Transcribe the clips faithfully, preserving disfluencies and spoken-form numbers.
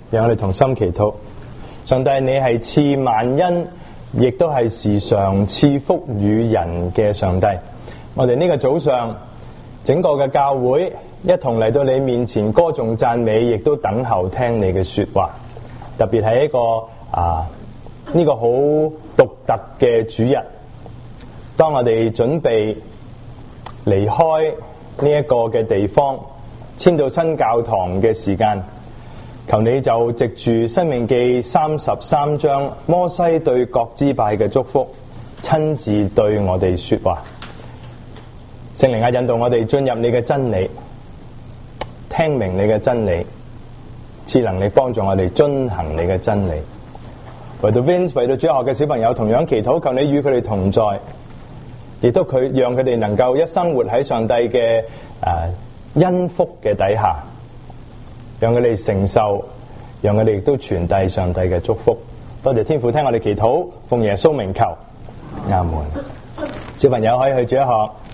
讓我哋同心祈禱。上帝，你係賜萬恩，亦都係時常賜福與人嘅上帝。我哋呢個早上，整個嘅教會一同嚟到你面前歌頌讚美，亦都等候聽你嘅說話。特別係一個啊呢、這個好獨特嘅主日，當我哋準備離開呢一個嘅地方，遷到新教堂嘅時間，求你就藉住申命記三十三章摩西對各支派嘅祝福，親自對我哋說話。聖靈啊，引導我哋進入你嘅真理，聽明你嘅真理，賜能力幫助我哋遵行你嘅真理。為到 Vince， 為到主學嘅小朋友同樣祈禱，求你與佢哋同在，亦都佢讓佢哋能夠一生活喺上帝嘅誒恩福嘅底下，讓佢哋承受，讓佢哋亦都傳遞上帝嘅祝福。多謝天父聽我哋祈禱，奉耶穌名求，阿門。小朋友可以去主學。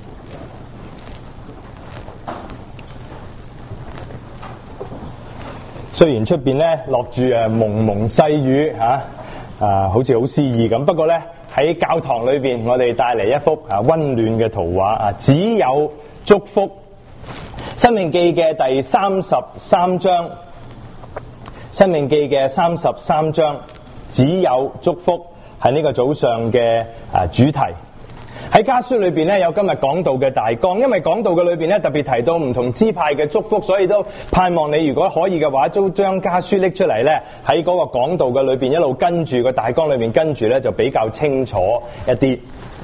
雖然出邊咧落住誒蒙蒙細雨吓，啊好似好詩意咁，不過咧喺教堂裏邊，我哋帶嚟一幅啊溫暖嘅圖畫啊，只有祝福。申命記嘅第三十三章，申命記嘅三十三章，只有祝福係呢個早上嘅啊主題。喺家書裏邊咧有今日講道嘅大綱，因為講道嘅裏邊咧特別提到唔同支派嘅祝福，所以都盼望你如果可以嘅話，都將家書拎出嚟咧，喺嗰個講道嘅裏邊一路跟住個大綱裏邊跟住咧，就比較清楚一啲。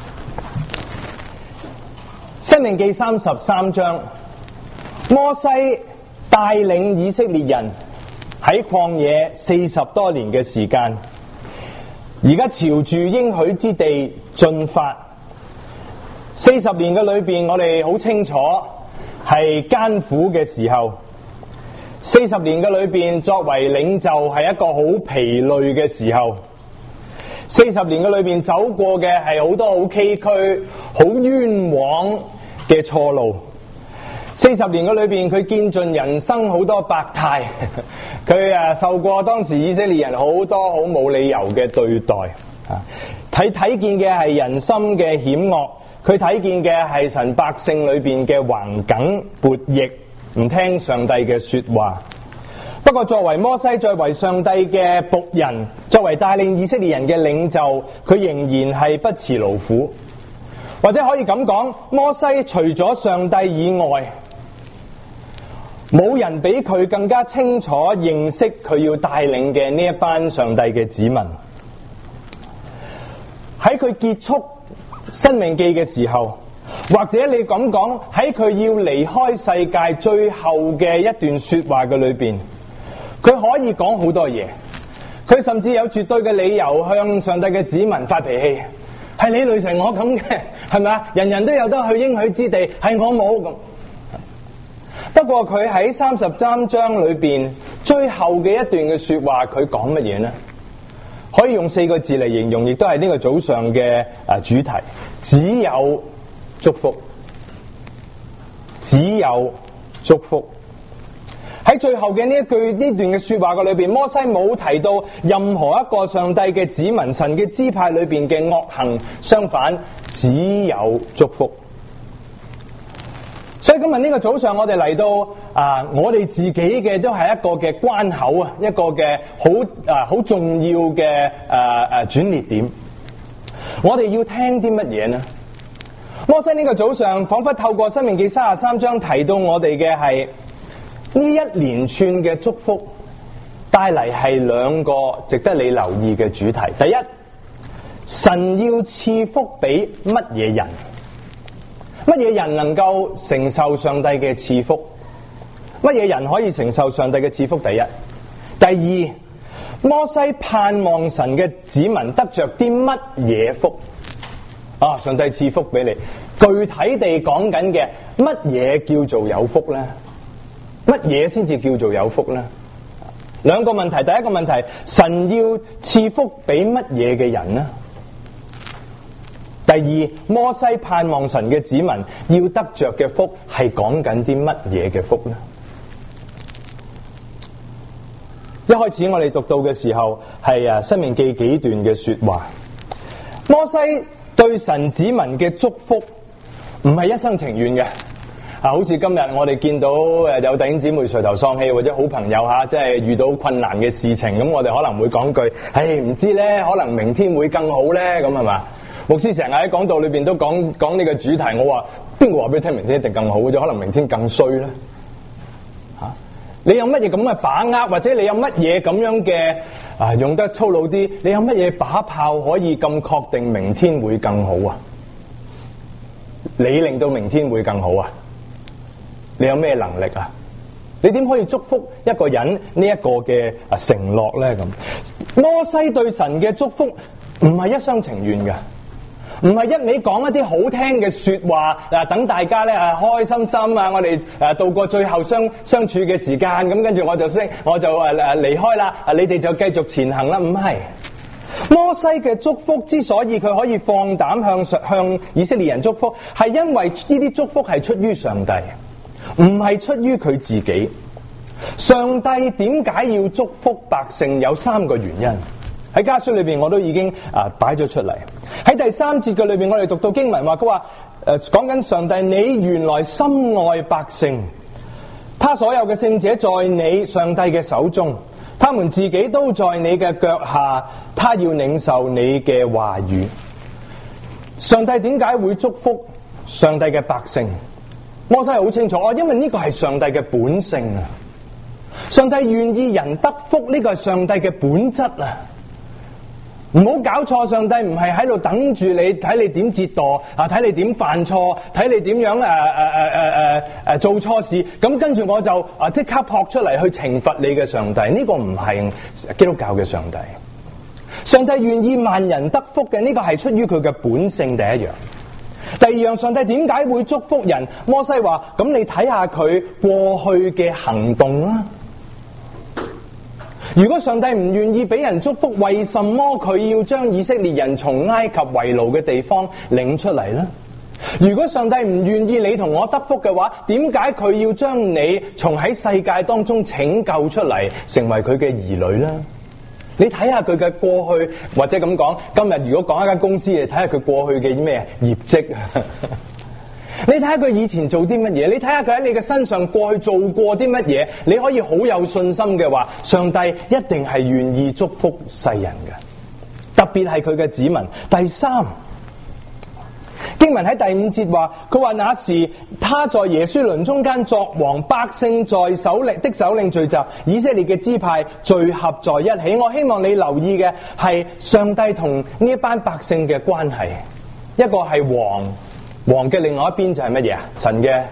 申命記三十三章，摩西帶領以色列人喺曠野四十多年嘅時間，而家朝住應許之地進發。四十年嘅裏邊，我哋好清楚係艱苦嘅時候。四十年嘅裏邊，作為領袖係一個好疲累嘅時候。四十年嘅裏邊走過嘅係好多好崎嶇、好冤枉嘅錯路。四十年嘅裏邊，佢見盡人生好多百態，佢啊受過當時以色列人好多好冇理由嘅對待。啊，睇睇見嘅係人心嘅險惡。佢睇見嘅係神百姓裏邊嘅橫梗悖逆，唔聽上帝嘅說話。不過作為摩西，作為上帝嘅僕人，作為帶領以色列人嘅領袖，佢仍然係不辭勞苦。或者可以咁講，摩西除咗上帝以外，冇人比佢更加清楚認識佢要帶領嘅呢一班上帝嘅子民。喺佢結束申命記嘅時候，或者你咁講，喺佢要離開世界最後嘅一段說話嘅裏邊，佢可以講好多嘢。佢甚至有絕對嘅理由向上帝嘅子民發脾氣，係你累成我咁嘅，係咪啊？人人都有得去應許之地，係我冇咁。不過佢喺三十三章裏邊最後嘅一段嘅說話，佢講乜嘢呢？可以用四個字嚟形容，亦都係呢個早上嘅啊主題，只有祝福，只有祝福。喺最後嘅呢一句呢段嘅說話嘅裏邊，摩西冇提到任何一個上帝嘅子民、神嘅支派裏邊嘅惡行，相反只有祝福。所以今日呢個早上我哋嚟到啊，我哋自己嘅都係一個嘅關口啊，一個嘅好啊好重要嘅誒誒轉捩點。我哋要聽啲乜嘢呢？摩西呢個早上仿佛透過申命記三十三章提到我哋嘅係呢一連串嘅祝福，帶嚟係兩個值得你留意嘅主題。第一，神要賜福俾乜嘢人？乜嘢人能夠承受上帝嘅賜福？乜嘢人可以承受上帝嘅賜福？第一，第二，摩西盼望神嘅子民得着啲乜嘢福？啊，上帝賜福俾你，具體地講緊嘅乜嘢叫做有福呢？乜嘢先至叫做有福呢？兩個問題，第一個問題，神要賜福俾乜嘢嘅人呢？第二，摩西盼望神嘅子民要得着嘅福係講緊啲乜嘢嘅福呢？ 一開始我哋讀到嘅時候係啊《申命記》幾段嘅說話，摩西對神子民嘅祝福唔係一廂情願嘅。啊，好似今日我哋見到誒有弟兄姊妹垂頭喪氣，或者好朋友吓，即係遇到困難嘅事情，咁我哋可能會講句，唉，唔知咧，可能明天會更好咧，咁係嘛？牧師成日喺講道裏邊都講講呢個主題，我話邊個話俾你聽明天一定更好嘅啫？可能明天更衰咧。吓、啊，你有乜嘢咁嘅把握，或者你有乜嘢咁樣嘅啊用得粗魯啲？你有乜嘢把炮可以咁確定明天會更好啊？你令到明天會更好啊？你有咩能力啊？你點可以祝福一個人呢一個嘅啊承諾咧？咁摩西對神嘅祝福唔係一廂情願嘅，唔係一味講一啲好聽嘅說話啊，等大家咧啊開開心心啊，我哋誒度過最後相相處嘅時間，咁跟住我就升我就誒誒離開啦，啊你哋就繼續前行啦。唔係，摩西嘅祝福之所以佢可以放膽向向以色列人祝福，係因為呢啲祝福係出於上帝。唔係出於佢自己。上帝點解要祝福百姓？有三個原因，喺家書裏邊我都已經啊擺咗出嚟。喺第三節嘅裏邊，我哋讀到經文話，佢話誒講緊上帝，你原來深愛百姓，他所有嘅聖者在你上帝嘅手中，他們自己都在你嘅腳下，他要領受你嘅話語。上帝點解會祝福上帝嘅百姓？摩西係好清楚，因為呢個係上帝嘅本性啊！上帝願意人得福，呢個係上帝嘅本質啊！唔好搞錯，上帝唔係喺度等住你睇你點折墮啊，睇你點犯錯，睇你點樣誒誒誒誒誒誒做錯事，咁跟住我就啊即刻撲出嚟去懲罰你嘅上帝。呢個唔係基督教嘅上帝。上帝願意萬人得福嘅，呢個係出於佢嘅本性。第一樣。第二樣，上帝點解會祝福人？摩西話：咁你睇下佢過去嘅行動啦。如果上帝唔願意俾人祝福，為什麼佢要將以色列人從埃及為奴嘅地方領出嚟呢？如果上帝唔願意你同我得福嘅話，點解佢要將你從喺世界當中拯救出嚟，成為佢嘅兒女呢？你睇下佢嘅過去，或者咁講，今日如果講一間公司，你睇下佢過去嘅咩業績。你睇下佢以前做啲乜嘢，你睇下佢喺你嘅身上過去做過啲乜嘢，你可以好有信心嘅話，上帝一定係願意祝福世人嘅，特別係佢嘅子民。第三，經文喺第五節話，佢話那時他在耶書崙中間作王，百姓在首領的首領聚集，以色列嘅支派聚合在一起。我希望你留意嘅係上帝同呢一班百姓嘅關係，一個係王，王嘅另外一邊就係乜嘢啊？神嘅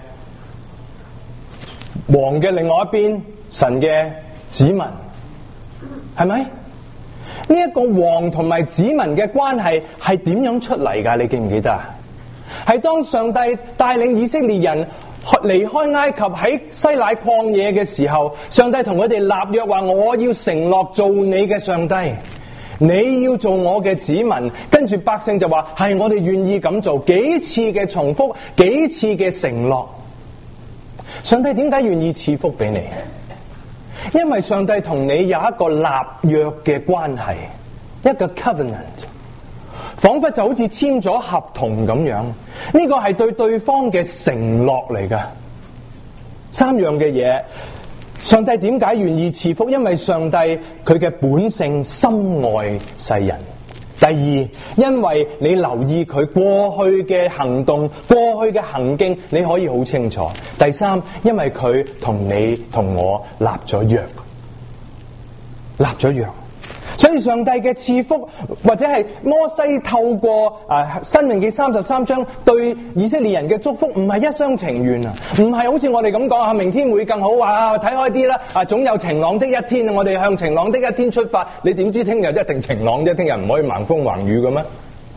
王嘅另外一邊，神嘅子民，係咪？呢一個王同埋子民嘅關係係點樣出嚟㗎？你記唔記得啊？係當上帝帶領以色列人離開埃及喺西乃曠野嘅時候，上帝同佢哋立約話：我要承諾做你嘅上帝，你要做我嘅子民。跟住百姓就話：係，我哋願意咁做。幾次嘅重複，幾次嘅承諾。上帝點解願意賜福俾你？因為上帝同你有一個立約嘅關係，一個 covenant。仿佛就好似簽咗合同咁樣，呢個係對對方嘅承諾嚟㗎。三樣嘅嘢，上帝點解願意賜福？因為上帝佢嘅本性深愛世人。第二，因為你留意佢過去嘅行動、過去嘅行徑，你可以好清楚。第三，因為佢同你同我立咗約，立咗約。所以上帝嘅賜福，或者係摩西透過啊申命記三十三章對以色列人嘅祝福，唔係一廂情願啊，唔係好似我哋咁講啊，明天會更好啊，睇開啲啦，啊總有晴朗的一天，我哋向晴朗的一天出發。你點知聽日一定晴朗啫？聽日唔可以橫風橫雨嘅咩？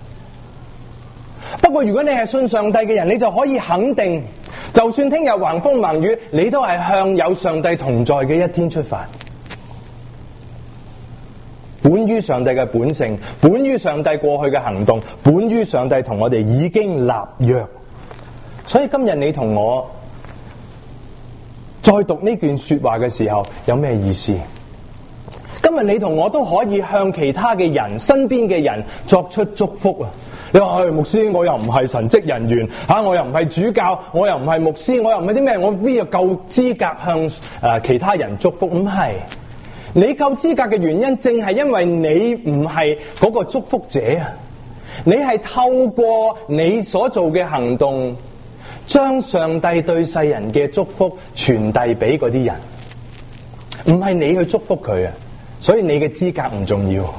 不過如果你係信上帝嘅人，你就可以肯定，就算聽日橫風橫雨，你都係向有上帝同在嘅一天出發。本於上帝嘅本性，本於上帝過去嘅行動，本於上帝同我哋已經立約。所以今日你同我再讀呢段說話嘅時候，有咩意思？ 今日你同我都可以向其他嘅人、身邊嘅人作出祝福啊！你話，哎，牧師，我又唔係神職人員，啊，我又唔係主教，我又唔係牧師，我又唔係啲咩，我邊有夠資格向誒、呃、其他人祝福？唔係，你夠資格嘅原因，正係因為你唔係嗰個祝福者啊！你係透過你所做嘅行動，將上帝對世人嘅祝福傳遞俾嗰啲人，唔係你去祝福佢啊！所以你嘅資格唔重要。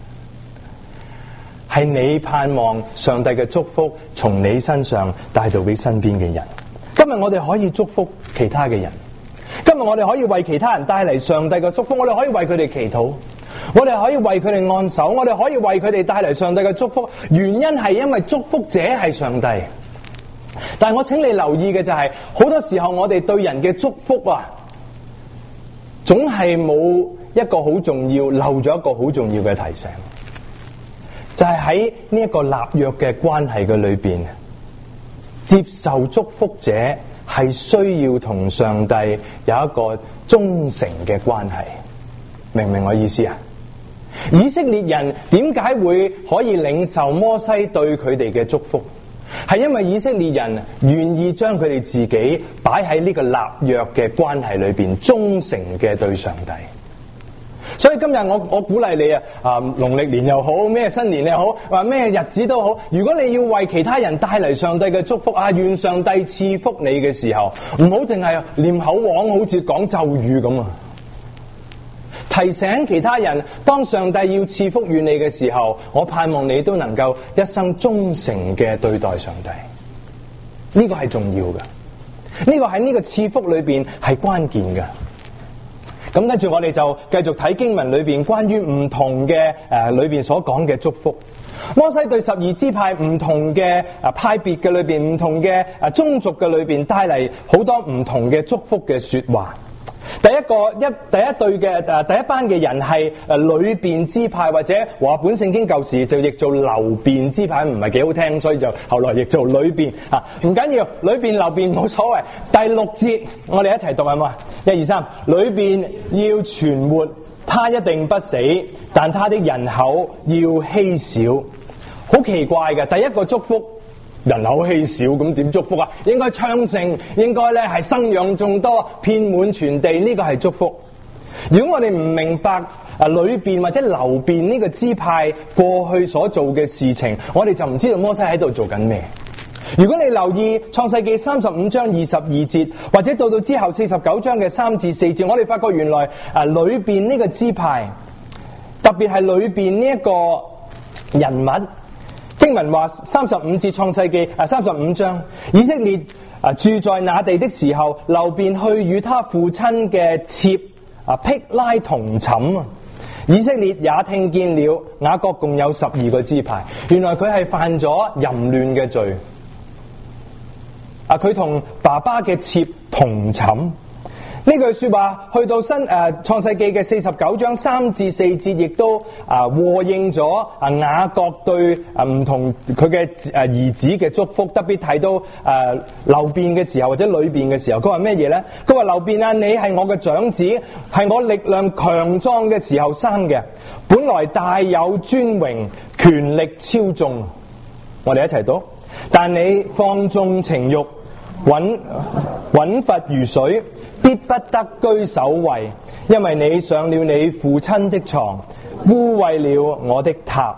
係你盼望上帝嘅祝福從你身上帶到俾身邊嘅人。今日我哋可以祝福其他嘅人，今日我哋可以為其他人帶嚟上帝嘅祝福，我哋可以為佢哋祈禱，我哋可以為佢哋按手，我哋可以為佢哋帶嚟上帝嘅祝福。原因係因為祝福者係上帝。但係我請你留意嘅就係，好多時候我哋對人嘅祝福啊，總係冇一個好重要，漏咗一個好重要嘅提醒。就係喺呢一個立約嘅關係嘅裏邊，接受祝福者係需要同上帝有一個忠誠嘅關係，明唔明我意思啊？以色列人點解會可以領受摩西對佢哋嘅祝福？係因為以色列人願意將佢哋自己擺喺呢個立約嘅關係裏邊，忠誠嘅對上帝。所以今日我我鼓勵你啊，啊農曆年又好，咩新年又好，話咩日子都好，如果你要為其他人帶嚟上帝嘅祝福啊，願上帝賜福你嘅時候，唔好淨係念口簧，好似講咒語咁啊！提醒其他人，當上帝要賜福於你嘅時候，我盼望你都能夠一生忠誠嘅對待上帝。呢個係重要嘅，呢個喺呢個賜福裏邊係關鍵嘅。咁跟住我哋就繼續睇經文裏邊關於唔同嘅誒、呃、裏邊所講嘅祝福。摩西對十二支派唔同嘅誒派別嘅裏邊，唔同嘅誒宗族嘅裏邊帶嚟好多唔同嘅祝福嘅說話。第一個一第一對嘅誒第一班嘅人係誒流便支派，或者話本聖經舊時就譯做流便支派，唔係幾好聽，所以就後來譯做流便啊，唔緊要，流便流便冇所謂。第六節我哋一齊讀係嘛？一二三，流便要存活，他一定不死，但他的人口要稀少。好奇怪嘅，第一個祝福。人口稀少，咁點祝福啊？應該昌盛，應該咧係生養眾多，遍滿全地，呢個係祝福。如果我哋唔明白啊流便或者流便呢個支派過去所做嘅事情，我哋就唔知道摩西喺度做緊咩。如果你留意創世記三十五章二十二節，或者到到之後四十九章嘅三至四節，我哋發覺原來啊流便呢個支派，特別係流便呢一個人物。經文話三十五節創世記啊三十五章，以色列啊住在那地的時候，流便去與他父親嘅妾啊辟拉同寢啊。以色列也聽見了，雅各共有十二個支派。原來佢係犯咗淫亂嘅罪啊！佢同爸爸嘅妾同寢。呢句說話去到新誒創世記嘅四十九章三至四節，亦都啊和應咗啊雅各對啊唔同佢嘅誒兒子嘅祝福。特別提到誒流便嘅時候或者流便嘅時候，佢話咩嘢咧？佢話流便啊，你係我嘅長子，係我力量強壯嘅時候生嘅，本來大有尊榮，權力超眾。我哋一齊讀，但你放縱情欲，穩穩罰如水，必不得居首位，因為你上了你父親的床，污穢了我的榻。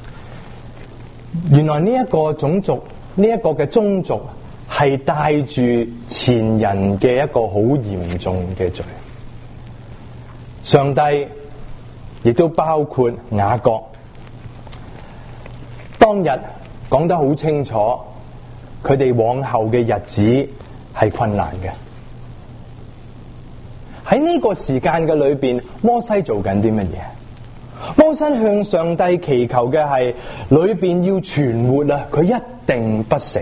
原來呢一個種族，呢、這、一個嘅宗族係帶住前人嘅一個好嚴重嘅罪。上帝亦都包括雅各，當日講得好清楚，佢哋往後嘅日子係困難嘅。喺呢個時間嘅裏邊，摩西做緊啲乜嘢？摩西向上帝祈求嘅係裏邊要存活啊！佢一定不死。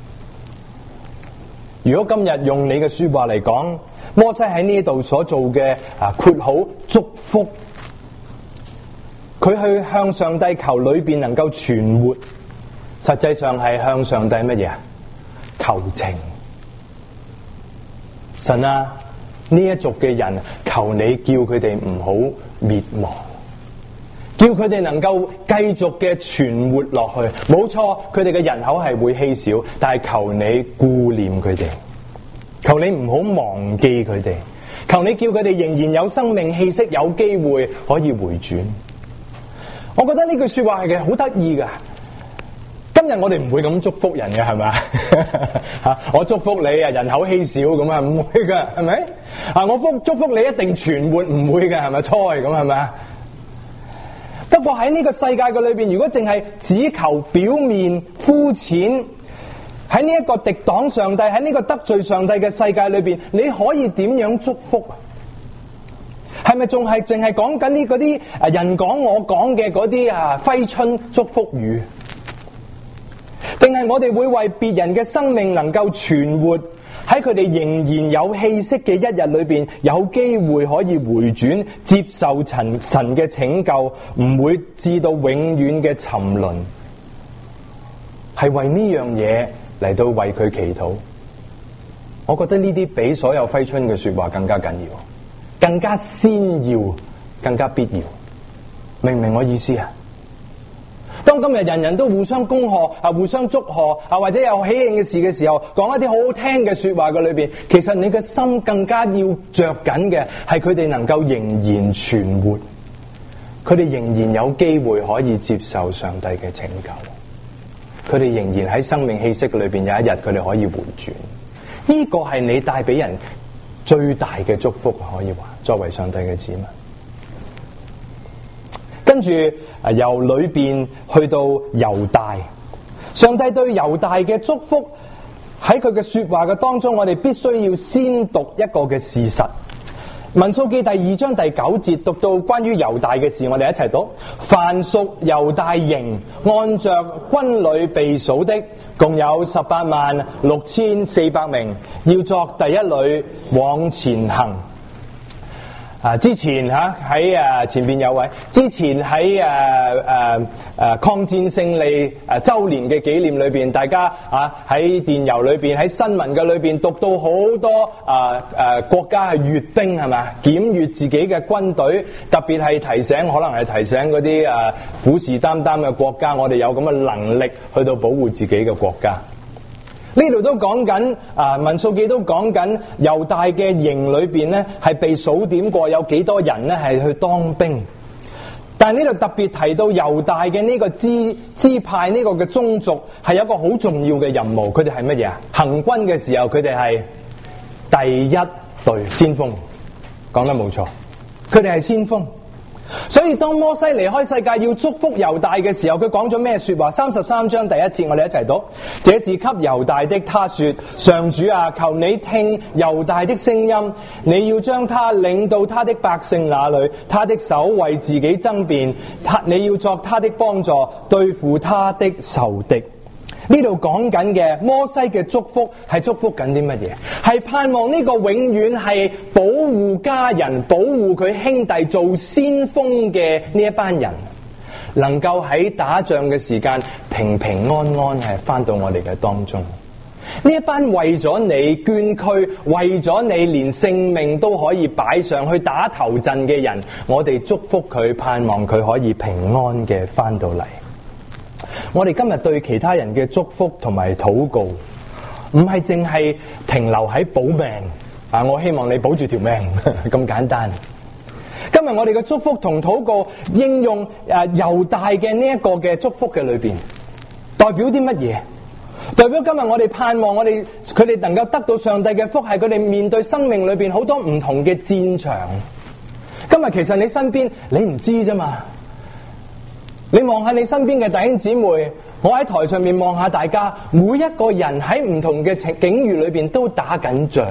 如果今日用你嘅說話嚟講，摩西喺呢度所做嘅啊括號祝福，佢去向上帝求裏邊能夠存活，實際上係向上帝乜嘢？求情。神啊！ 呢一族嘅人，求你叫佢哋唔好滅亡，叫佢哋能夠繼續嘅存活落去。冇錯，佢哋嘅人口係會稀少，但係求你顧念佢哋，求你唔好忘記佢哋，求你叫佢哋仍然有生命氣息，有機會可以回轉。我覺得呢句說話係好得意噶。今日我哋唔會咁祝福人嘅，係咪啊？我祝福你啊，人口稀少咁啊，唔會噶，係咪？啊，我福祝福你一定存活，唔會嘅，係咪？猜咁係咪啊？不過喺呢個世界嘅裏邊，如果淨係只求表面膚淺，喺呢一個敵擋上帝，喺呢個得罪上帝嘅世界裏邊，你可以點樣祝福啊？係咪仲係淨係講緊呢嗰啲啊人講我講嘅嗰啲啊揮春祝福語？定係我哋會為別人嘅生命能夠存活，喺佢哋仍然有氣息嘅一日裏邊，有機會可以回轉，接受神神嘅拯救，唔會至到永遠嘅沉淪，係為呢樣嘢嚟到為佢祈禱。我覺得呢啲比所有揮春嘅說話更加緊要，更加先要，更加必要。明唔明我意思啊？當今日人人都互相恭賀啊，互相祝賀啊，或者有喜慶嘅事嘅時候，講一啲好好聽嘅說話嘅裏邊，其實你嘅心更加要着緊嘅係佢哋能夠仍然存活，佢哋仍然有機會可以接受上帝嘅拯救，佢哋仍然喺生命氣息裏邊有一日佢哋可以回轉。呢個係你帶俾人最大嘅祝福，可以話作為上帝嘅子民。跟住由裏邊去到猶大，上帝對猶大嘅祝福喺佢嘅說話嘅當中，我哋必須要先讀一個嘅事實。民數記第二章第九節讀到關於猶大嘅事，我哋一齊讀：凡屬猶大營按着軍旅被數的，共有十八萬六千四百名，要作第一旅往前行。啊！之前嚇喺誒前邊有位，之前喺誒誒誒抗戰勝利誒週年嘅紀念裏邊，大家啊喺電郵裏邊、喺新聞嘅裏邊讀到好多啊誒、啊、國家係閱兵係嘛，檢閱自己嘅軍隊，特別係提醒，可能係提醒嗰啲誒虎視眈眈嘅國家，我哋有咁嘅能力去到保護自己嘅國家。呢度都講緊啊，民數記都講緊猶大嘅營裏邊咧，係被數點過有幾多人咧係去當兵。但係呢度特別提到猶大嘅呢個支支派呢個嘅宗族係有一個好重要嘅任務，佢哋係乜嘢啊？行軍嘅時候佢哋係第一隊先鋒，講得冇錯，佢哋係先鋒。所以當摩西離開世界要祝福猶大嘅時候，佢講咗咩說話？三十三章第一節，我哋一齊讀：這是給猶大的，他說，上主啊，求你聽猶大的聲音，你要將他領到他的百姓那裏，他的手為自己爭辯，他你要作他的幫助，對付他的仇敵。呢度講緊嘅摩西嘅祝福係祝福緊啲乜嘢？係盼望呢個永遠係保護家人、保護佢兄弟做先鋒嘅呢一班人，能夠喺打仗嘅時間平平安安係翻到我哋嘅當中。呢一班為咗你捐軀，為咗你連性命都可以擺上去打頭陣嘅人，我哋祝福佢，盼望佢可以平安嘅翻到嚟。我哋今日對其他人嘅祝福同埋禱告，唔係淨係停留喺保命啊！我希望你保住條命咁簡單。今日我哋嘅祝福同禱告應用誒猶大嘅呢一個嘅祝福嘅裏邊，代表啲乜嘢？代表今日我哋盼望我哋佢哋能夠得到上帝嘅福，係佢哋面對生命裏邊好多唔同嘅戰場。今日其實你身邊你唔知啫嘛。你望下你身邊嘅弟兄姊妹，我喺台上面望下大家，每一個人喺唔同嘅境遇裏邊都打緊仗。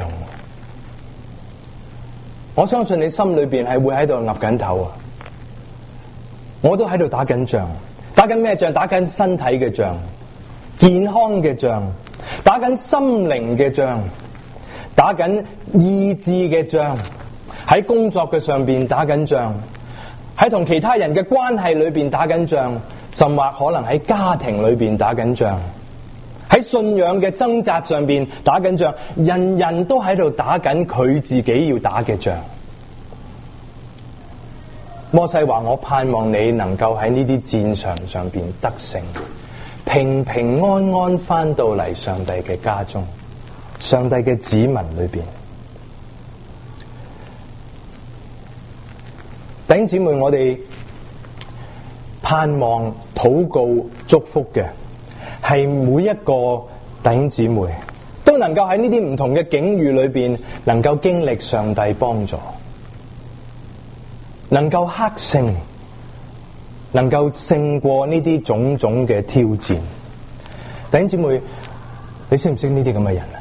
我相信你心裏邊係會喺度岌緊頭啊！我都喺度打緊仗，打緊咩仗？打緊身體嘅仗，健康嘅仗，打緊心靈嘅仗，打緊意志嘅仗，喺工作嘅上邊打緊仗。喺同其他人嘅關係裏邊打緊仗，甚或可能喺家庭裏邊打緊仗，喺信仰嘅掙扎上邊打緊仗，人人都喺度打緊佢自己要打嘅仗。摩西話：我盼望你能夠喺呢啲戰場上邊得勝，平平安安翻到嚟上帝嘅家中，上帝嘅子民裏邊。弟兄姊妹，我哋盼望禱告祝福嘅係每一個弟兄姊妹都能夠喺呢啲唔同嘅境遇裏邊，能夠經歷上帝幫助，能夠克勝，能夠勝過呢啲種種嘅挑戰。弟兄姊妹，你識唔識呢啲咁嘅人啊？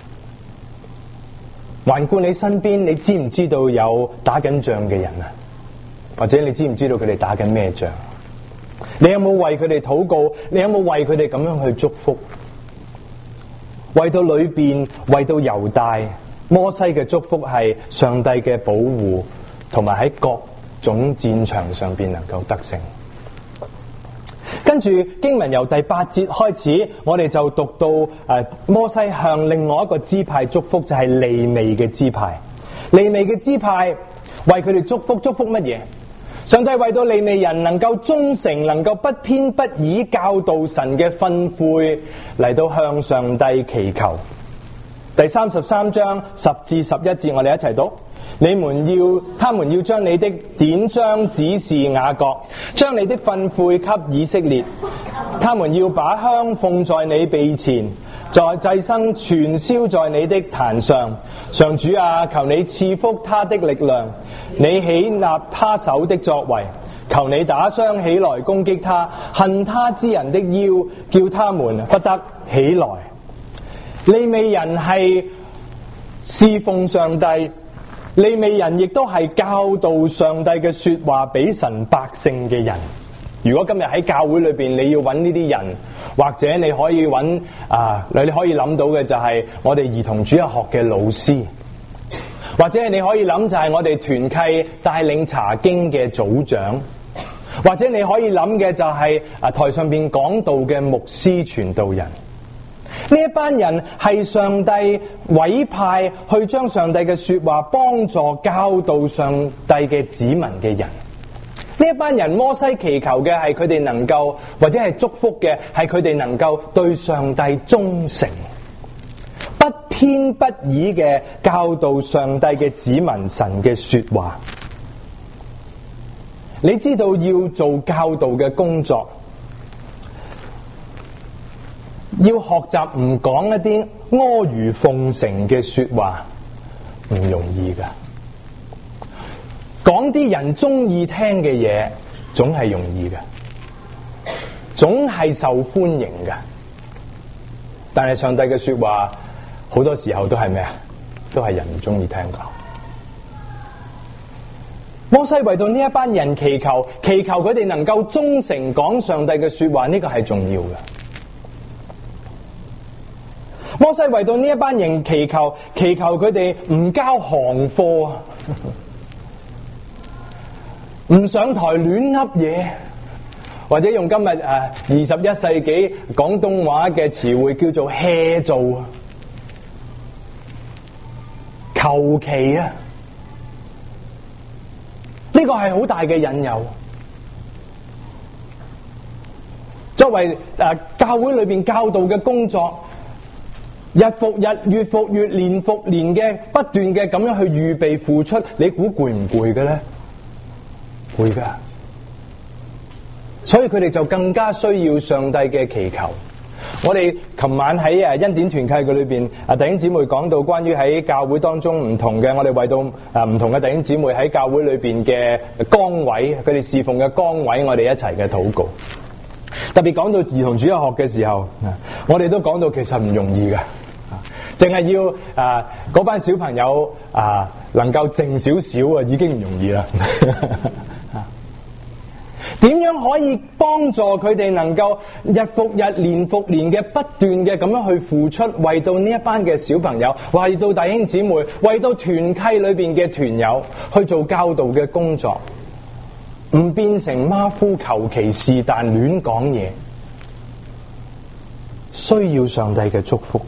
環顧你身邊，你知唔知道有打緊仗嘅人啊？或者你知唔知道佢哋打緊咩仗？你有冇為佢哋禱告？你有冇為佢哋咁樣去祝福？為到裏邊，為到猶大，摩西嘅祝福係上帝嘅保護，同埋喺各種戰場上邊能夠得勝。跟住經文由第八節開始，我哋就讀到誒、呃、摩西向另外一個支派祝福，就係、是、利未嘅支派。利未嘅支派為佢哋祝福，祝福乜嘢？上帝為到利未人能夠忠誠，能夠不偏不倚教導神嘅訓誨，嚟到向上帝祈求。第三十三章十至十一節，我哋一齊讀。你們要，他們要將你的典章指示雅各，將你的訓誨給以色列。他們要把香奉在你鼻前，在祭牲全燒在你的壇上。上主啊，求你賜福他的力量，你喜納他手的作為，求你打傷起來攻擊他，恨他之人的腰，叫他們不得起來。利未人係侍奉上帝，利未人亦都係教導上帝嘅說話俾神百姓嘅人。如果今日喺教會裏邊你要揾呢啲人，或者你可以揾啊，你可以諗到嘅就係我哋兒童主日學嘅老師，或者你可以諗就係我哋團契帶領查經嘅組長，或者你可以諗嘅就係啊台上邊講道嘅牧師傳道人。呢一班人係上帝委派去將上帝嘅說話幫助教導上帝嘅子民嘅人。呢一班人，摩西祈求嘅係佢哋能夠，或者係祝福嘅係佢哋能夠對上帝忠誠，不偏不倚嘅教導上帝嘅子民神嘅說話。你知道要做教導嘅工作，要學習唔講一啲阿諛奉承嘅說話，唔容易噶。講啲人中意聽嘅嘢，總係容易嘅，總係受歡迎嘅。但係上帝嘅說話，好多時候都係咩啊？都係人唔中意聽噶。摩西為到呢一班人祈求，祈求佢哋能夠忠誠講上帝嘅說話，呢個係重要嘅。摩西為到呢一班人祈求，祈求佢哋唔交行貨啊，唔上台亂噏嘢，或者用今日誒二十一世紀廣東話嘅詞彙叫做 hea 做啊，求其啊，呢個係好大嘅引誘。作為誒、呃、教會裏邊教導嘅工作，日復日、月復月、年復年嘅不斷嘅咁樣去預備付出，你估攰唔攰嘅咧？會噶，所以佢哋就更加需要上帝嘅祈求。我哋琴晚喺誒恩典團契嘅裏邊，啊弟兄姊妹講到關於喺教會當中唔同嘅，我哋為到啊唔同嘅弟兄姊妹喺教會裏邊嘅崗位，佢哋侍奉嘅崗位，我哋一齊嘅禱告。特別講到兒童主日學嘅時候，我哋都講到其實唔容易嘅，淨係要啊嗰班小朋友啊能夠靜少少啊，已經唔容易啦。點樣可以幫助佢哋能夠日復日、年復年嘅不斷嘅咁樣去付出，為到呢一班嘅小朋友，為到弟兄姊妹，為到團契裏邊嘅團友去做教導嘅工作，唔變成馬虎求其是但亂講嘢。 需要上帝嘅祝福。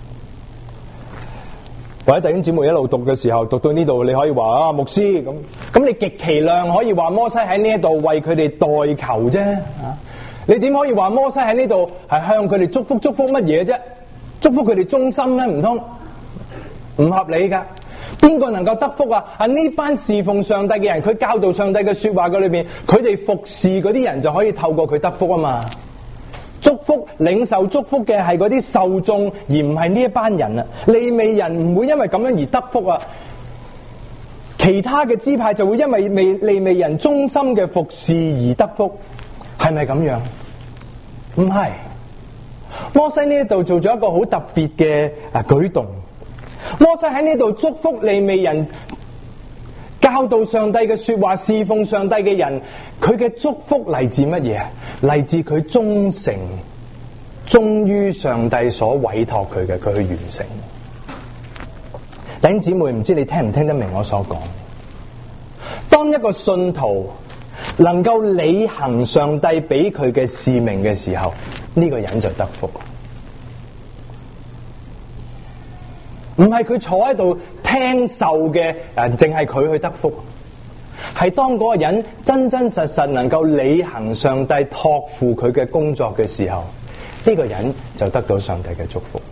或者弟兄姊妹一路讀嘅時候，讀到呢度，你可以話啊，牧師咁，咁你極其量可以話摩西喺呢一度為佢哋代求啫。啊，你點可以話摩西喺呢度係向佢哋祝福？祝福乜嘢啫？祝福佢哋忠心咩？唔通唔合理噶？邊個能夠得福啊？啊，呢班侍奉上帝嘅人，佢教導上帝嘅說話嘅裏邊，佢哋服侍嗰啲人就可以透過佢得福啊嘛。祝福領受祝福嘅係嗰啲受眾，而唔係呢一班人啊。利未人唔會因為咁樣而得福啊，其他嘅支派就會因為未利未人忠心嘅服侍而得福，係咪咁樣？唔係。摩西呢度做咗一個好特別嘅啊舉動。摩西喺呢度祝福利未人，教導上帝嘅說話，侍奉上帝嘅人，佢嘅祝福嚟自乜嘢？嚟自佢忠誠，忠於上帝所委託佢嘅，佢去完成。弟兄姊妹，唔知你聽唔聽得明我所講？當一個信徒能夠履行上帝俾佢嘅使命嘅時候，呢個人就得福。唔係佢坐喺度聽受嘅，誒，淨係佢去得福，係當嗰個人真真實實能夠履行上帝託付佢嘅工作嘅時候，呢個人就得到上帝嘅祝福。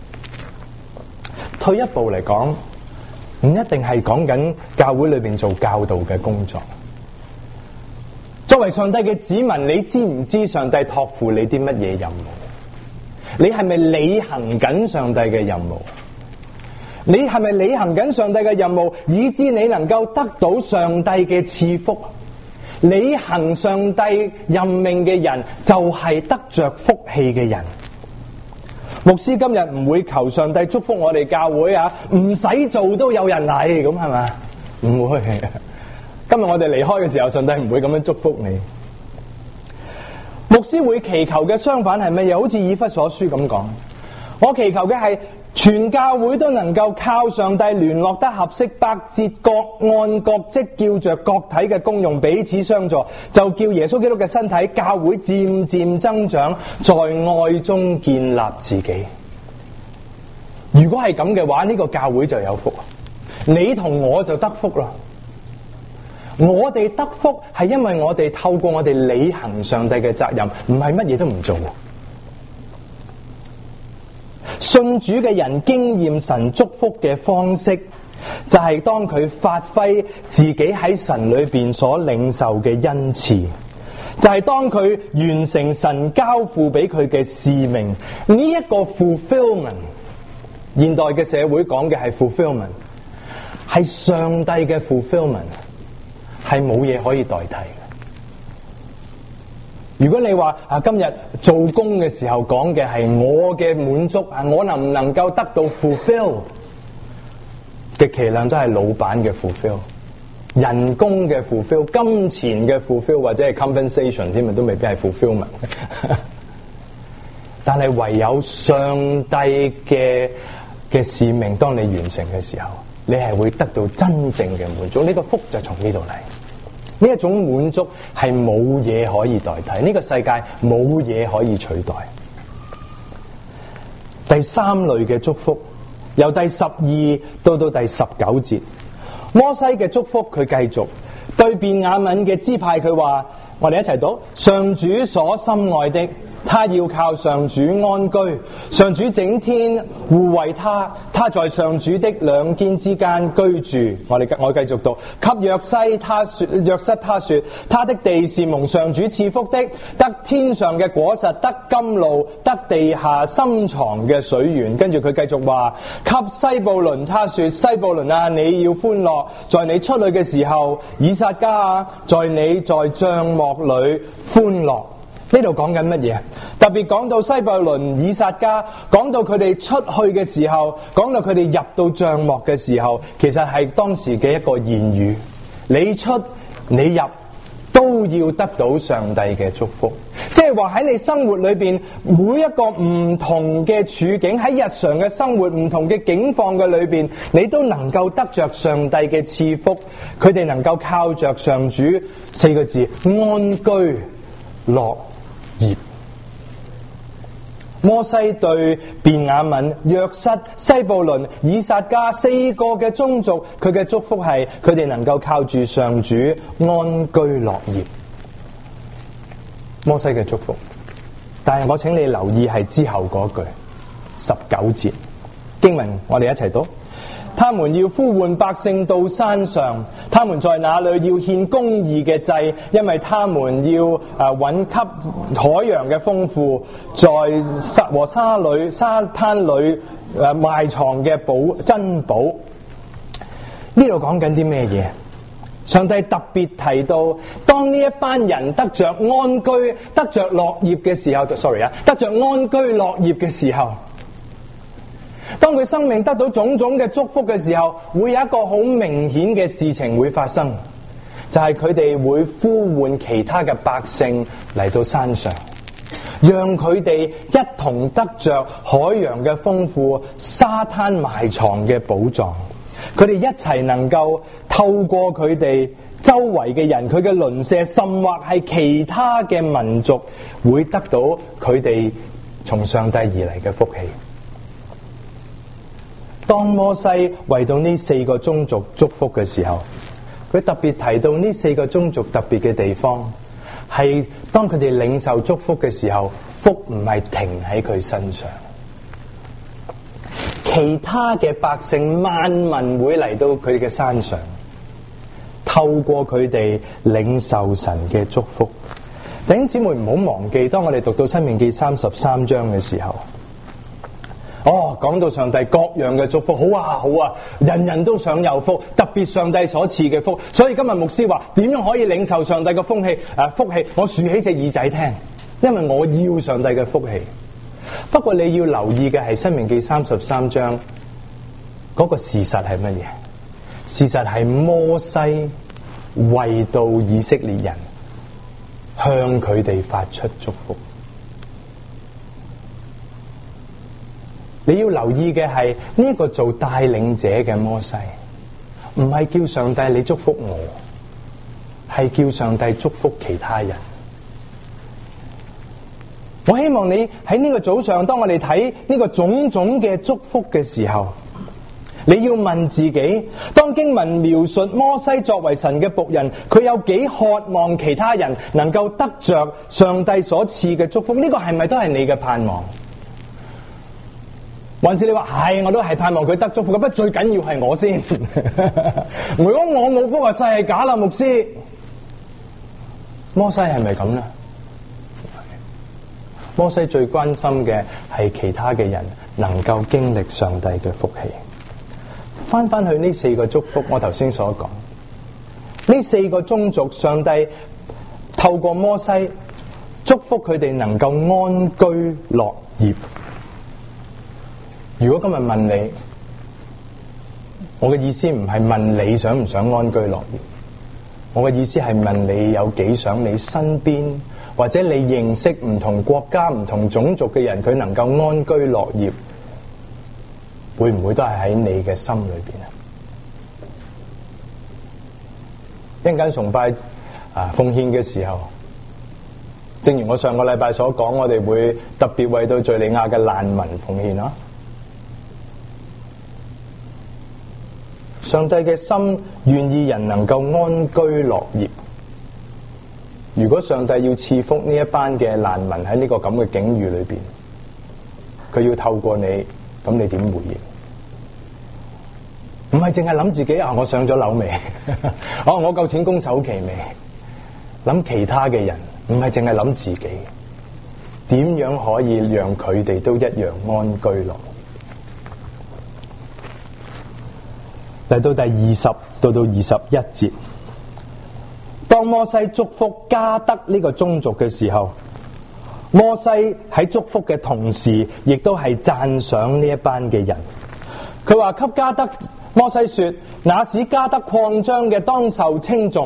退一步嚟講，唔一定係講緊教會裏邊做教導嘅工作。作為上帝嘅子民，你知唔知上帝託付你啲乜嘢任務？你係咪履行緊上帝嘅任務？你係咪履行緊上帝嘅任務，以致你能夠得到上帝嘅賜福？履行上帝任命嘅人，就係得着福氣嘅人。牧師今日唔會求上帝祝福我哋教會啊，唔使做都有人嚟，咁係咪？唔會。今日我哋離開嘅時候，上帝唔會咁樣祝福你。牧師會祈求嘅相反係乜嘢？好似以弗所書咁講，我祈求嘅係全教會都能夠靠上帝聯絡得合適，百節各按各職，叫着各體嘅功用彼此相助，就叫耶穌基督嘅身體教會漸漸增長，在愛中建立自己。如果係咁嘅話，呢個教會就有福，你同我就得福啦。我哋得福係因為我哋透過我哋履行上帝嘅責任，唔係乜嘢都唔做。信主嘅人經驗神祝福嘅方式，就係當佢發揮自己喺神裏邊所領受嘅恩賜，就係當佢完成神交付俾佢嘅使命。呢一個 fulfillment， 現代嘅社會講嘅係 fulfillment， 係上帝嘅 fulfillment， 係冇嘢可以代替。如果你話啊，今日做工嘅時候講嘅係我嘅滿足啊，我能唔能夠得到 fulfill？ 極其量都係老闆嘅 fulfill， 人工嘅 fulfill， 金錢嘅 fulfill， 或者係 compensation 添啊，都未必係 fulfillment。但係唯有上帝嘅嘅使命，當你完成嘅時候，你係會得到真正嘅滿足。呢個福就從呢度嚟。呢一種滿足係冇嘢可以代替，呢個世界冇嘢可以取代。第三類嘅祝福，由第十二到到第十九節，摩西嘅祝福佢繼續對便雅憫嘅支派，佢話：我哋一齊讀，上主所心愛的，他要靠上主安居，上主整天護衛他，他在上主的兩肩之間居住。我哋我繼續讀，給約西他說，約瑟他說，他的地是蒙上主賜福的，得天上嘅果實，得甘露，得地下深藏嘅水源。跟住佢繼續話，給西布倫他說，西布倫啊，你要歡樂，在你出去嘅時候，以撒迦啊，在你在帳幕裏歡樂。呢度講緊乜嘢？特別講到西布倫、以撒迦，講到佢哋出去嘅時候，講到佢哋入到帳幕嘅時候，其實係當時嘅一個言語。你出你入都要得到上帝嘅祝福，即係話喺你生活裏邊每一個唔同嘅處境，喺日常嘅生活唔同嘅境況嘅裏邊，你都能夠得着上帝嘅賜福。佢哋能夠靠着上主四個字安居樂業。 摩西對便雅憫、約瑟、西布倫、以撒迦四個嘅宗族，佢嘅祝福係佢哋能夠靠住上主安居樂業。摩西嘅祝福，但係我請你留意係之後嗰句十九節經文，我哋一齊讀。他們要呼喚百姓到山上，他們在那裏要獻公義嘅祭，因為他們要誒揾給海洋嘅豐富，在沙和沙裏沙灘裏誒埋藏嘅寶珍寶。呢度講緊啲咩嘢？上帝特別提到，當呢一班人得着安居、得着樂業嘅時候 ，sorry 啊，得着安居樂業嘅時候。當佢生命得到種種嘅祝福嘅時候，會有一個好明顯嘅事情會發生，就係佢哋會呼喚其他嘅百姓嚟到山上，讓佢哋一同得着海洋嘅豐富、沙灘埋藏嘅寶藏。佢哋一齊能夠透過佢哋周圍嘅人，佢嘅鄰舍，甚或係其他嘅民族，會得到佢哋從上帝而嚟嘅福氣。當摩西為到呢四個宗族祝福嘅時候，佢特別提到呢四個宗族特別嘅地方，係當佢哋領受祝福嘅時候，福唔係停喺佢身上，其他嘅百姓萬民會嚟到佢哋嘅山上，透過佢哋領受神嘅祝福。弟兄姊妹唔好忘記，當我哋讀到申命記三十三章嘅時候，哦，講到上帝各樣嘅祝福，好啊好啊，人人都想有福，特別上帝所賜嘅福。所以今日牧師話，點樣可以領受上帝嘅福氣？誒，福氣，我豎起隻耳仔聽，因為我要上帝嘅福氣。不過你要留意嘅係申命記三十三章嗰個事實係乜嘢？事實係摩西為到以色列人向佢哋發出祝福。你要留意嘅係呢一個做帶領者嘅摩西，唔係叫上帝你祝福我，係叫上帝祝福其他人。我希望你喺呢個早上，當我哋睇呢個種種嘅祝福嘅時候，你要問自己，當經文描述摩西作為神嘅僕人，佢有幾渴望其他人能夠得着上帝所賜嘅祝福？呢個係咪都係你嘅盼望？還是你話係，我都係盼望佢得祝福，咁不過最緊要係我先。如果我冇福啊，世係假啦，牧師。摩西係咪咁呢？摩西最關心嘅係其他嘅人能夠經歷上帝嘅福氣。翻翻去呢四個祝福，我頭先所講，呢四個宗族，上帝透過摩西祝福佢哋能夠安居樂業。如果今日問你，我嘅意思唔係問你想唔想安居樂業，我嘅意思係問你有幾想你身邊或者你認識唔同國家、唔同種族嘅人，佢能夠安居樂業，會唔會都係喺你嘅心裏邊啊？一陣間崇拜啊奉獻嘅時候，正如我上個禮拜所講，我哋會特別為到敘利亞嘅難民奉獻啊。上帝嘅心願意人能夠安居樂業。如果上帝要賜福呢一班嘅難民喺呢個咁嘅境遇裏邊，佢要透過你，咁你點回應？唔係淨係諗自己啊！我上咗樓未？哦，我夠錢供首期未？諗其他嘅人，唔係淨係諗自己，點樣可以讓佢哋都一樣安居樂業？嚟到第二十到到二十一節，當摩西祝福迦得呢個宗族嘅時候，摩西喺祝福嘅同時，亦都係讚賞呢一班嘅人。佢話給迦得，摩西說：那使迦得擴張嘅當受稱頌，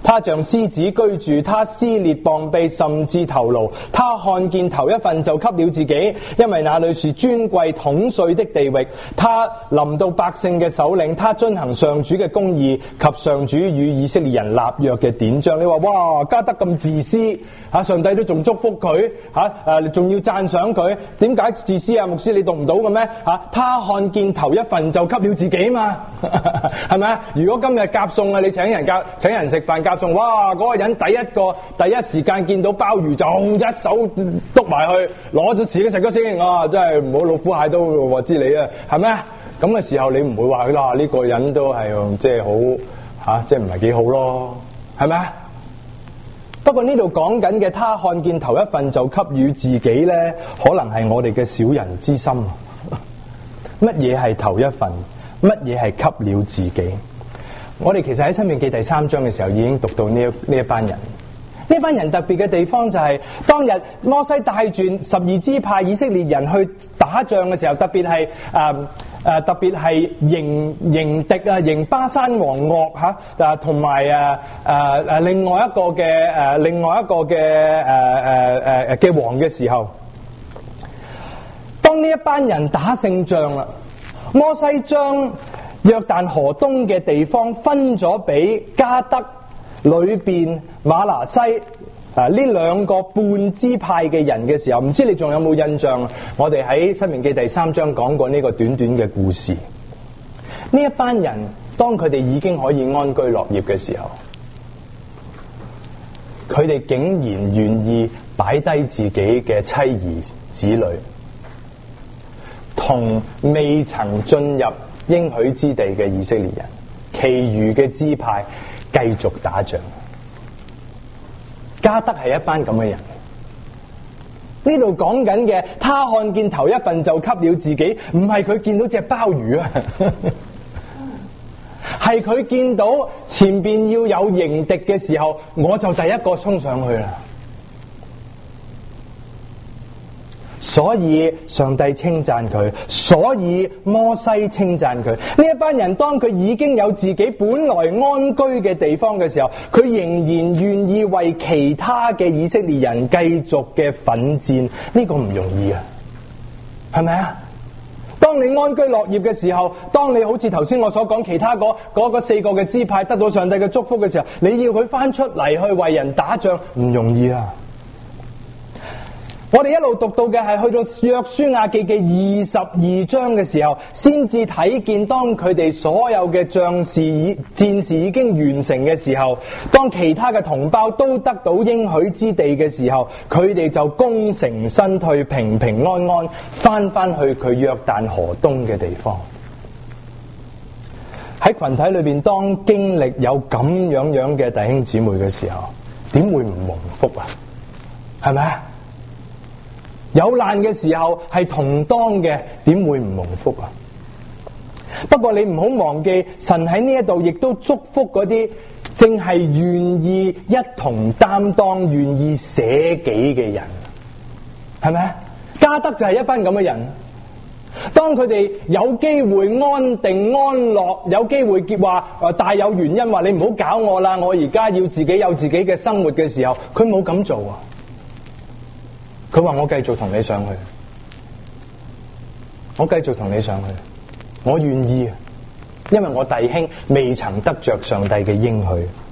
他像獅子居住，他撕裂膀臂，甚至頭顱。他看見頭一份就給了自己，因為那裏是尊貴統帥的地域。他臨到百姓嘅首領，他遵行上主嘅公義及上主與以色列人立約嘅典章。你話哇，加得咁自私嚇，上帝都仲祝福佢嚇，誒仲要讚賞佢，點解自私啊？牧師你讀唔到嘅咩嚇？他看見頭一份就給了自己嘛，係咪啊？如果今日夾餸啊，你請人夾請人食飯夾餸，哇！嗰、那個人第一個第一時間見到鮑魚就一手篤埋去，攞咗自己食咗先啊！真係唔好老虎蟹都話知你啊，係咪啊？咁嘅時候你唔會話佢啦，呢、這個人都係即係好嚇，即係唔係幾好咯，係咪啊？不過呢度講緊嘅，他看見頭一份就給予自己咧，可能係我哋嘅小人之心。乜嘢係頭一份？乜嘢係給了自己？我哋其實喺《申命記》第三章嘅時候已經讀到呢一呢一班人。呢班人特別嘅地方就係、是、當日摩西帶住十二支派以色列人去打仗嘅時候，特別係誒誒特別係迎迎敵啊，迎巴山王噩嚇啊，同埋誒誒誒另外一個嘅誒、啊、另外一個嘅誒誒誒嘅王嘅時候，當呢一班人打勝仗啦，摩西將約旦河東嘅地方分咗俾迦得裏邊瑪拿西啊呢兩個半支派嘅人嘅時候，唔知你仲有冇印象？我哋喺《申命記》第三章講過呢個短短嘅故事。呢一班人當佢哋已經可以安居樂業嘅時候，佢哋竟然願意擺低自己嘅妻兒子女，同未曾進入應許之地嘅以色列人，其餘嘅支派繼續打仗。迦得係一班咁嘅人。呢度講緊嘅，他看見頭一份就給了自己，唔係佢見到隻鮑魚啊，係佢見到前邊要有迎敵嘅時候，我就第一個衝上去啦。所以上帝稱讚佢，所以摩西稱讚佢。呢一班人當佢已經有自己本來安居嘅地方嘅時候，佢仍然願意為其他嘅以色列人繼續嘅奮戰，呢個唔容易啊，係咪啊？當你安居樂業嘅時候，當你好似頭先我所講其他嗰嗰個四個嘅支派得到上帝嘅祝福嘅時候，你要佢翻出嚟去為人打仗，唔容易啊。我哋一路讀到嘅係去到約書亞記嘅二十二章嘅時候，先至睇見當佢哋所有嘅將士已戰事已經完成嘅時候，當其他嘅同胞都得到應許之地嘅時候，佢哋就功成身退，平平安安翻翻去佢約旦河東嘅地方。喺群體裏邊，當經歷有咁樣樣嘅弟兄姊妹嘅時候，點會唔蒙福啊？係咪啊？有難嘅時候係同當嘅，點會唔蒙福啊？不過你唔好忘記，神喺呢一度亦都祝福嗰啲正係願意一同擔當、願意捨己嘅人，係咪啊？迦得就係一班咁嘅人。當佢哋有機會安定安樂，有機會結話誒大有原因話你唔好搞我啦，我而家要自己有自己嘅生活嘅時候，佢冇咁做啊。佢話我繼續同你上去，我繼續同你上去，我願意，因為我弟兄未曾得着上帝嘅應許。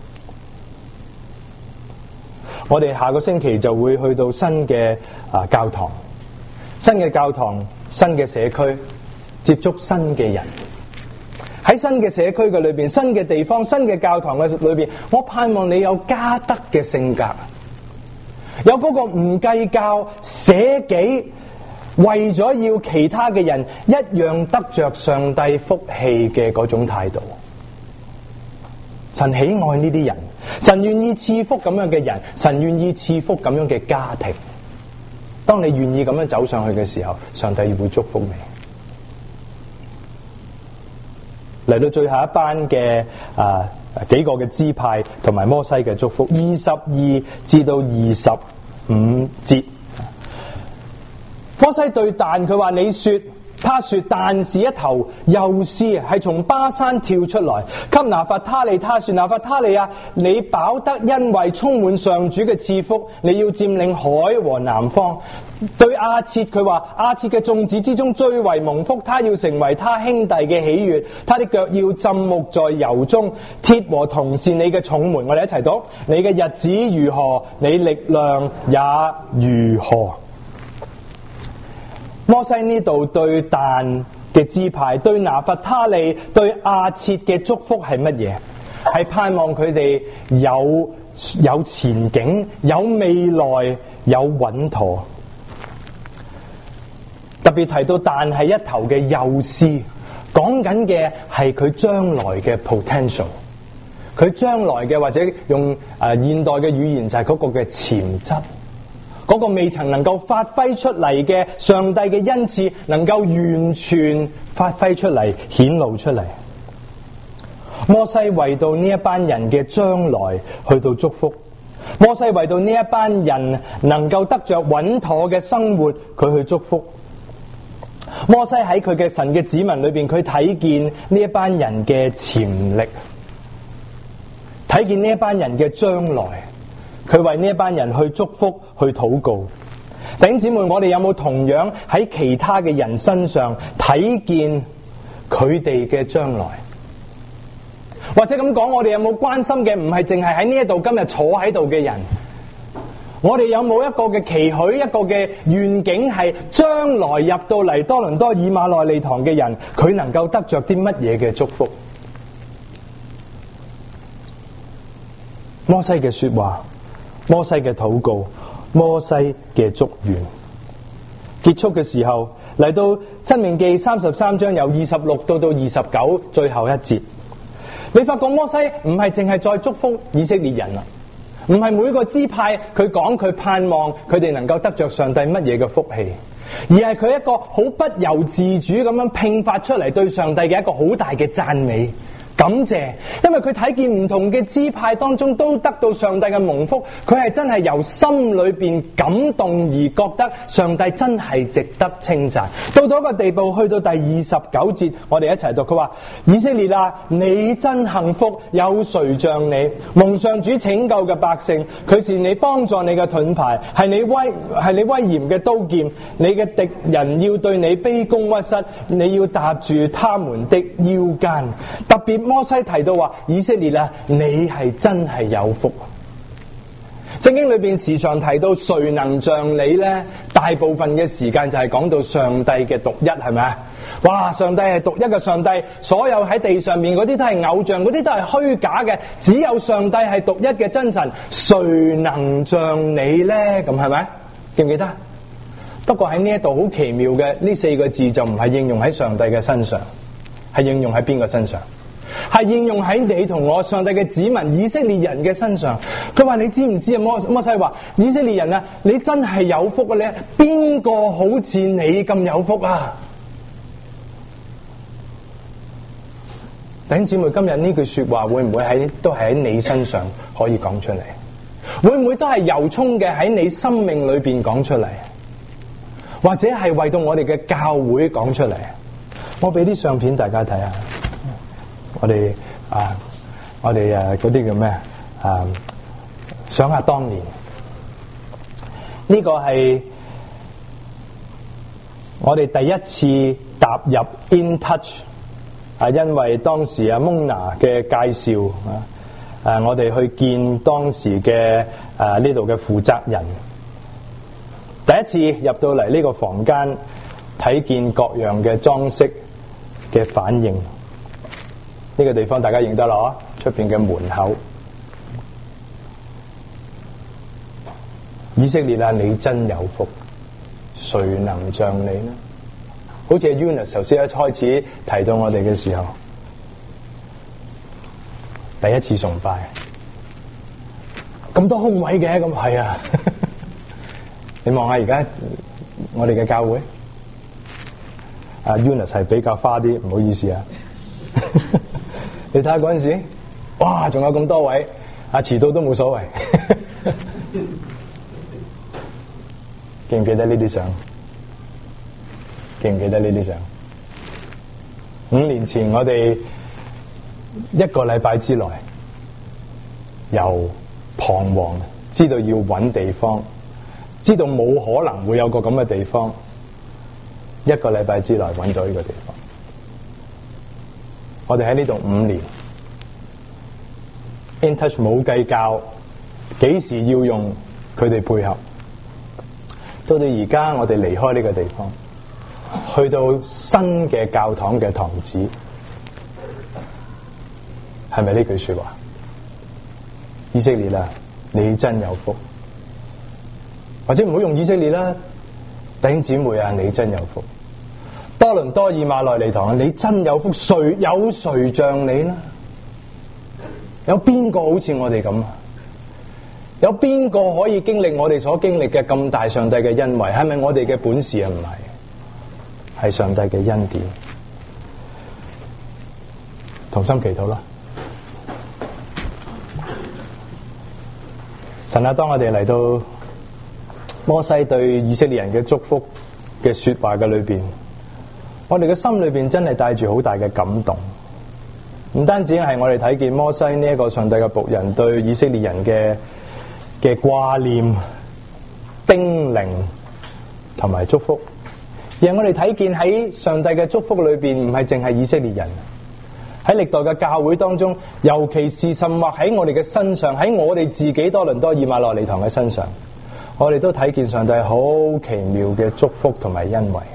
我哋下個星期就會去到新嘅啊教堂，新嘅教堂，新嘅社區，接觸新嘅人。喺新嘅社區嘅裏邊，新嘅地方，新嘅教堂嘅裏邊，我盼望你有迦得嘅性格。有嗰個唔計較捨己，為咗要其他嘅人一樣得着上帝福氣嘅嗰種態度。神喜愛呢啲人，神願意賜福咁樣嘅人，神願意賜福咁樣嘅家庭。當你願意咁樣走上去嘅時候，上帝會祝福你。嚟到最後一班嘅啊。幾個嘅支派同埋摩西嘅祝福，二十二至到二十五節。摩西對但佢話：你說他說：但是一頭幼獅係從巴山跳出來，給拿弗他利。他說：拿弗他利啊，你飽得恩惠，充滿上主嘅賜福，你要佔領海和南方。對亞設佢話：亞設嘅眾子之中最為蒙福，他要成為他兄弟嘅喜悅，他的腳要浸沐在油中，鐵和銅是你嘅重門。我哋一齊讀：你嘅日子如何，你力量也如何。摩西呢度對但嘅支派、對拿弗他利、對亞設嘅祝福係乜嘢？係盼望佢哋有有前景、有未來、有穩妥。特別提到但係一頭嘅幼獅，講緊嘅係佢將來嘅 potential， 佢將來嘅，或者用誒、呃、現代嘅語言就係嗰個嘅潛質。嗰個未曾能夠發揮出嚟嘅上帝嘅恩賜，能夠完全發揮出嚟、顯露出嚟。摩西為到呢一班人嘅將來去到祝福，摩西為到呢一班人能夠得着穩妥嘅生活，佢去祝福。摩西喺佢嘅神嘅子民裏邊，佢睇見呢一班人嘅潛力，睇見呢一班人嘅將來。佢為呢一班人去祝福、去禱告。弟兄姊妹，我哋有冇同樣喺其他嘅人身上睇見佢哋嘅將來？或者咁講，我哋有冇關心嘅唔係淨係喺呢一度今日坐喺度嘅人？我哋有冇一個嘅期許、一個嘅願景，係將來入到嚟多倫多以馬內利堂嘅人，佢能夠得着啲乜嘢嘅祝福？摩西嘅說話，摩西嘅禱告，摩西嘅祝願，結束嘅時候嚟到申命記三十三章由二十六到到二十九最後一節，你發覺摩西唔係淨係再祝福以色列人啦，唔係每個支派佢講佢盼望佢哋能夠得着上帝乜嘢嘅福氣，而係佢一個好不由自主咁樣拼發出嚟對上帝嘅一個好大嘅讚美。感謝，因為佢睇見唔同嘅支派當中都得到上帝嘅蒙福，佢係真係由心裏邊感動而覺得上帝真係值得稱讚。到到一個地步，去到第二十九節，我哋一齊讀，佢話：以色列啊，你真幸福，有誰像你？蒙上主拯救嘅百姓，佢是你幫助你嘅盾牌，係你威係你威嚴嘅刀劍，你嘅敵人要對你卑躬屈膝，你要踏住他們的腰間。特別摩西提到話：以色列啊，你係真係有福。聖經裏邊時常提到誰能像你呢？大部分嘅時間就係講到上帝嘅獨一，係咪啊？哇！上帝係獨一嘅上帝，所有喺地上面嗰啲都係偶像，嗰啲都係虛假嘅，只有上帝係獨一嘅真神。誰能像你呢？咁係咪？記唔記得？不過喺呢一度好奇妙嘅呢四個字就唔係應用喺上帝嘅身上，係應用喺邊個身上？係應用喺你同我上帝嘅子民以色列人嘅身上。佢話：你知唔知啊？摩摩西話：以色列人啊，你真係有福啊！你邊個好似你咁有福啊？弟兄姊妹，今日呢句說話會唔會喺都係喺你身上可以講出嚟？會唔會都係由衷嘅喺你生命裏邊講出嚟？或者係為到我哋嘅教會講出嚟？我俾啲相片大家睇下。我哋啊，我哋誒嗰啲叫咩啊？想下當年呢、這個係我哋第一次踏入 In Touch 啊，因為當時阿蒙娜嘅介紹啊，誒我哋去見當時嘅誒呢度嘅負責人，第一次入到嚟呢個房間，睇見各樣嘅裝飾嘅反應。呢個地方大家認得啦，出邊嘅門口。以色列啊，你真有福，誰能像你呢？好似 Eunice 頭先一開始提到我哋嘅時候，第一次崇拜，咁多空位嘅，咁係啊！你望下而家我哋嘅教會，啊 Eunice 係比較花啲，唔好意思啊。你睇下嗰陣時，哇，仲有咁多位，啊遲到都冇所謂。記唔記得呢啲相？ 記唔記得呢啲相？五年前我哋一個禮拜之內由彷徨，知道要揾地方，知道冇可能會有個咁嘅地方，一個禮拜之內揾到呢個地方。我哋喺呢度五年 In Touch 冇計較幾時要用佢哋配合，到到而家我哋離開呢個地方，去到新嘅教堂嘅堂址，係咪呢句說話？以色列啊，你真有福。或者唔好用以色列啦，弟兄姊妹啊，你真有福。多倫多以馬內利堂，你真有福。誰有誰像你啦？有邊個好似我哋咁啊？有邊個可以經歷我哋所經歷嘅咁大上帝嘅恩惠？係咪我哋嘅本事啊？唔係，係上帝嘅恩典。同心祈禱啦。神啊，當我哋嚟到摩西對以色列人嘅祝福嘅說話嘅裏邊，我哋嘅心裏邊真係帶住好大嘅感動。唔單止係我哋睇見摩西呢一個上帝嘅僕人對以色列人嘅嘅掛念、叮嚀同埋祝福，而係我哋睇見喺上帝嘅祝福裏邊，唔係淨係以色列人，喺歷代嘅教會當中，尤其是甚或喺我哋嘅身上，喺我哋自己多倫多以馬內利堂嘅身上，我哋都睇見上帝好奇妙嘅祝福同埋恩惠。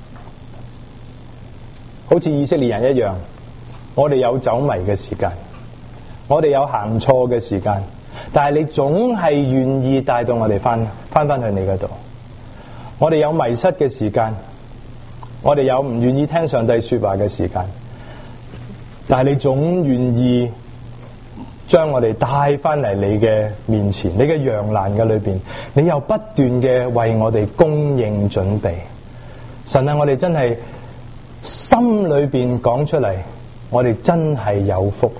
好似以色列人一樣，我哋有走迷嘅時間，我哋有行錯嘅時間，但係你總係願意帶到我哋翻翻翻去你嗰度。我哋有迷失嘅時間，我哋有唔願意聽上帝說話嘅時間，但係你總願意將我哋帶翻嚟你嘅面前，你嘅羊欄嘅裏邊，你又不斷嘅為我哋供應準備。神啊，我哋真係心裏邊講出嚟，我哋真係有福。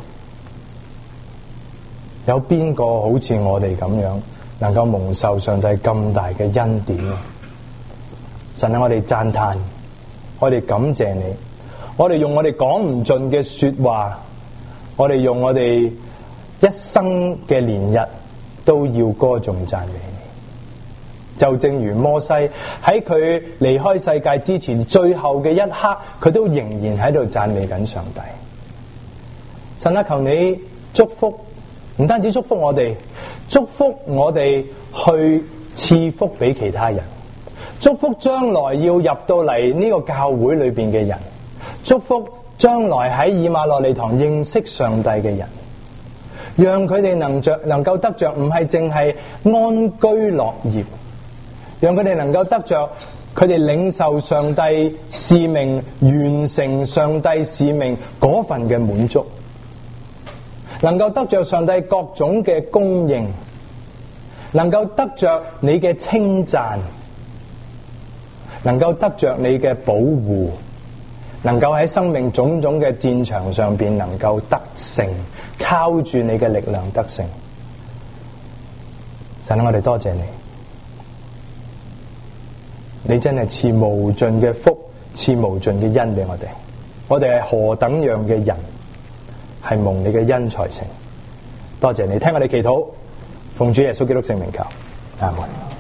有邊個好似我哋咁樣能夠蒙受上帝咁大嘅恩典啊？神啊，我哋讚嘆，我哋感謝你，我哋用我哋講唔盡嘅說話，我哋用我哋一生嘅年日都要歌頌讚美你。就正如摩西喺佢離開世界之前最後嘅一刻，佢都仍然喺度讚美緊上帝。神啊，求你祝福，唔單止祝福我哋，祝福我哋去賜福俾其他人，祝福將來要入到嚟呢個教會裏邊嘅人，祝福將來喺以馬內利堂認識上帝嘅人，讓佢哋能着能夠得着唔係淨係安居樂業，讓佢哋能夠得着佢哋領受上帝使命、完成上帝使命嗰份嘅滿足，能夠得着上帝各種嘅供應，能夠得着你嘅稱讚，能夠得着你嘅保護，能夠喺生命種種嘅戰場上邊能夠得勝，靠住你嘅力量得勝。神啊，我哋多謝你，你真係賜無盡嘅福，賜無盡嘅恩俾我哋。我哋係何等樣嘅人，係蒙你嘅恩才成。多謝你聽我哋祈禱，奉主耶穌基督聖名求，阿門。